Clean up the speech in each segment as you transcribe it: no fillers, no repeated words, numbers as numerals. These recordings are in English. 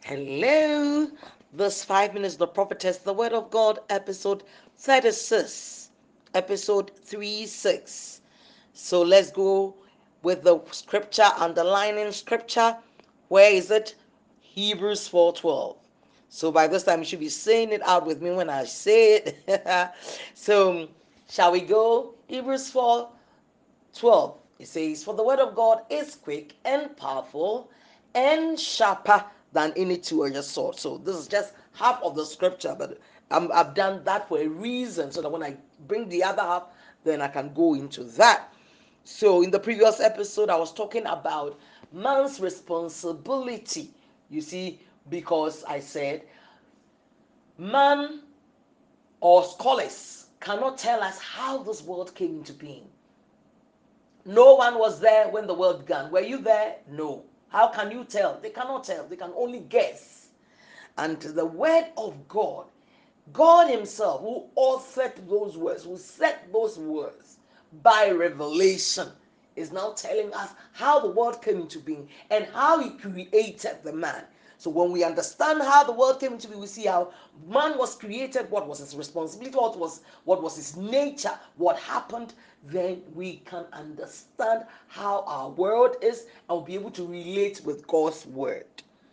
Hello, this 5 minutes, the prophetess, the word of God, episode 36, episode 36. So let's go with the scripture, underlining scripture. Where is it? Hebrews 4:12. So by this time, you should be saying it out with me when I say it. So, shall we go? Hebrews 4:12. It says, "For the word of God is quick and powerful and sharper than any two-edged sword." So this is just half of the scripture, but I've done that for a reason, so that when I bring the other half, then I can go into that. So in the previous episode, I was talking about man's responsibility. You see, because I said man or scholars cannot tell us how this world came into being. No one was there when the world began. Were you there? No. How can you tell? They cannot tell. They can only guess. And the word of God, God Himself, who authored those words, who said those words by revelation, is now telling us how the world came into being and how He created the man. So when we understand how the world came into being, we see how man was created, what was his responsibility, what was his nature, what happened, then we can understand how our world is and we'll be able to relate with God's word.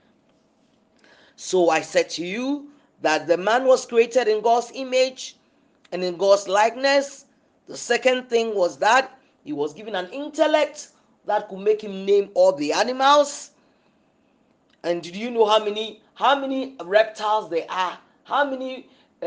So I said to you that the man was created in God's image and in God's likeness. The second thing was that he was given an intellect that could make him name all the animals. And do you know how many reptiles there are? How many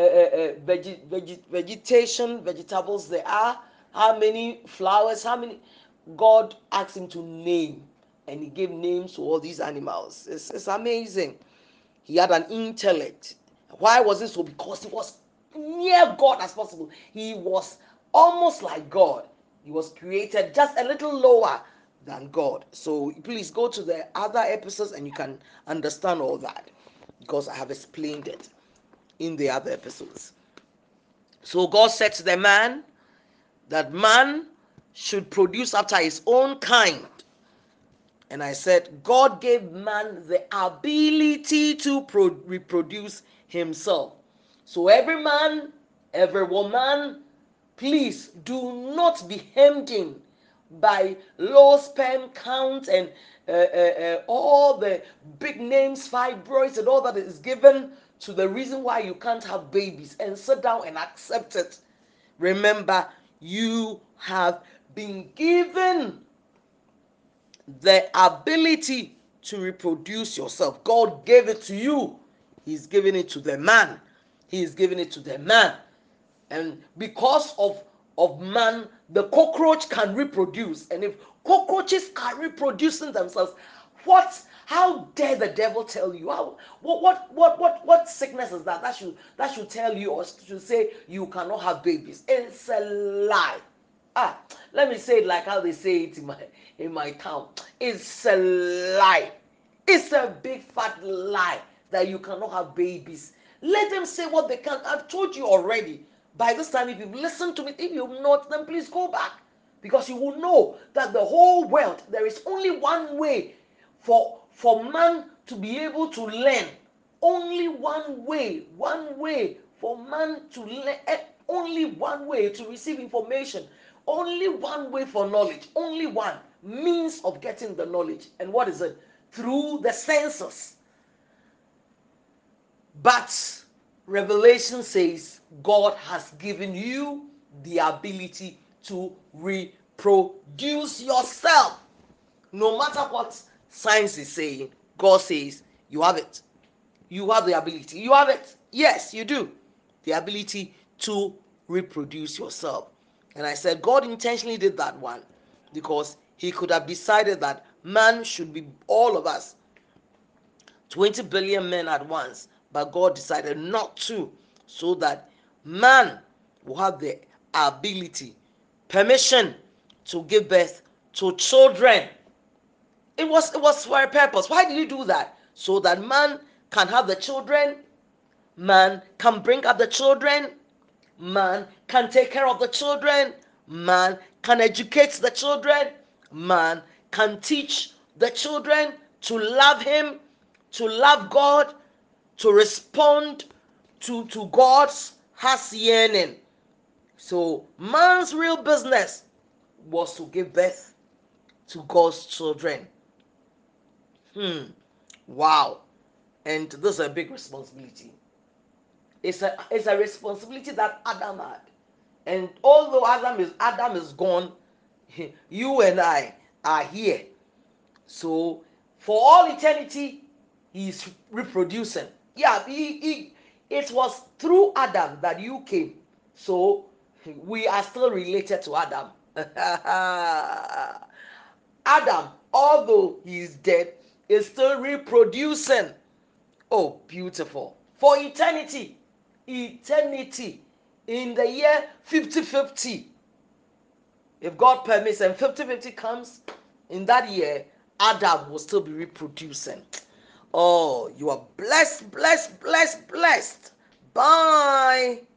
vegetables there are? How many flowers? How many? God asked him to name, and he gave names to all these animals. It's amazing. He had an intellect. Why was it so? Because he was near God as possible. He was almost like God. He was created just a little lower than God. So please go to the other episodes and you can understand all that, because I have explained it in the other episodes. So God said to the man that man should produce after his own kind. And I said, God gave man the ability to reproduce himself. So every man, every woman, please do not be hemmed in by low sperm count and all the big names, fibroids, and all that is given to the reason why you can't have babies, and sit down and accept it. Remember, you have been given the ability to reproduce yourself. God gave it to you. He's giving it to the man. He is giving it to the man. And because of man, the cockroach can reproduce. And if cockroaches are reproducing themselves, how dare the devil tell you? What sickness is that? That should tell you, or should say you cannot have babies. It's a lie. Let me say it like how they say it in my town. It's a lie. It's a big fat lie that you cannot have babies. Let them say what they can. I've told you already. By this time, if you've listened to me, if you've not, then please go back. Because you will know that the whole world, there is only one way for man to be able to learn. Only one way for man to learn, only one way to receive information, only one way for knowledge, only one means of getting the knowledge. And what is it? Through the senses. But Revelation says God has given you the ability to reproduce yourself. No matter what science is saying, God says you have it. You have the ability. You have it. Yes, you do. The ability to reproduce yourself. And I said God intentionally did that one because He could have decided that man should be all of us, 20 billion men at once, but God decided not to, so that man will have the ability, permission to give birth to children. It was for a purpose. Why did He do that? So that man can have the children, man can bring up the children, man can take care of the children, man can educate the children, man can teach the children to love Him, to love God, to respond to God's heart yearning. So man's real business was to give birth to God's children. Wow. And this is a big responsibility. It's a responsibility that Adam had. And although Adam is gone, you and I are here. So for all eternity, he's reproducing. Yeah, it was through Adam that you came. So we are still related to Adam. Adam, although he is dead, is still reproducing. Oh, beautiful. For eternity, eternity, in the year 5050, if God permits and 5050 comes in that year, Adam will still be reproducing. Oh, you are blessed, blessed, blessed, blessed. Bye.